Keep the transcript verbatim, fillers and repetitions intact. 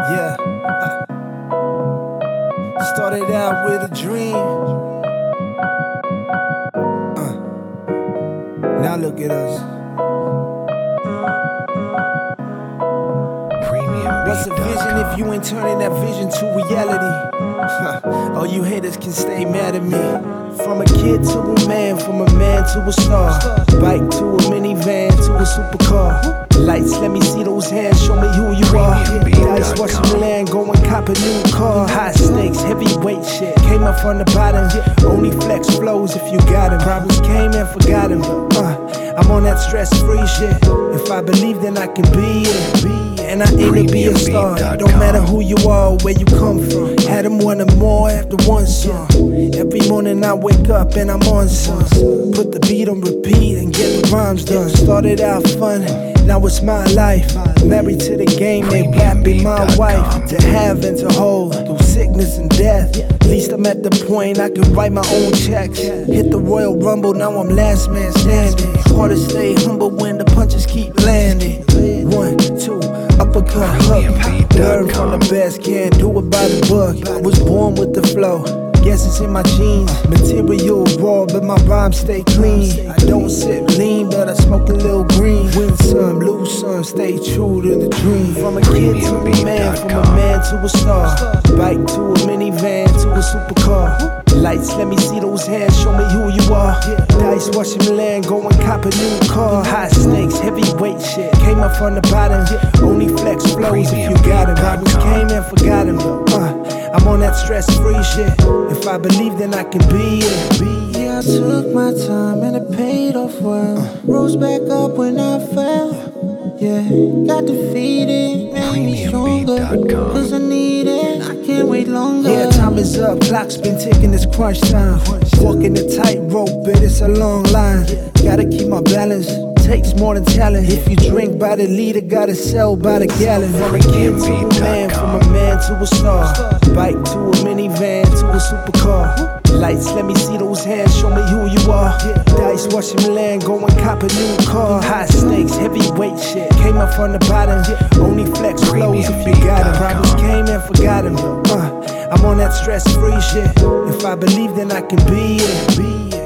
Yeah. Started out with a dream. Uh. Now look at us. What's a vision if you ain't turning that vision to reality? All you haters can stay mad at me. From a kid to a man, from a man to a star. Bike to a minivan to a supercar. Lights, let me see those hands, show me who you are. Dice, watch me land, go and cop a new car. High stakes, heavyweight shit. Came up from the bottom, only flex flows if you got him. Problems came and forgot him. Uh, I'm on that stress-free shit. If I believe, then I can be it. And I aim to be a star. Don't matter who you are or where you come from. Had them wanting more after one song. Every morning I wake up and I'm on some. Put the beat on repeat and get the rhymes done. Started out fun, now it's my life. Married to the game, they rap be my wife. To have and to hold, through sickness and death. At least I'm at the point I can write my own checks. Hit the Royal Rumble, now I'm last man standing. Hard to stay humble when the punches keep landing. One, two, uppercut, hook. Learn from the best, can't do it by the book. I was born with the flow. Guess it's in my genes. Material raw, but my rhymes stay clean. I don't sip lean, but I smoke a little green. Win some, lose some, stay true to the dream. From a kid to a man, from a man to a star. Bike to a minivan to a supercar. Lights, let me see those hands, show me who you are. Dice, watch me land, go and cop a new car. High stakes, heavyweight shit. Came up from the bottom, only flex flows if you got him. Problems came and forgot him. Uh, I'm on that stress-free shit. If I believe, then I can be it. Yeah, I took my time and it paid off well. Rose back up when I fell. Yeah, got defeated, made me stronger. Cause I need it, I can't wait longer. Yeah, time is up, clock's been ticking, it's crunch time. Walking the tightrope, but it's a long line. Gotta keep my balance, takes more than talent. If you drink by the liter, gotta sell by the gallon. From a kid to a man, from a man to a star. Bike to a minivan to a supercar. Lights, let me see those hands, show me who you are. Dice, watch me land, go and cop a new car. High stakes, heavyweight shit. Came up from the bottom, only flex flows if you got him. Problems came and forgot him. Uh, I'm on that stress-free shit. If I believe, then I can be it.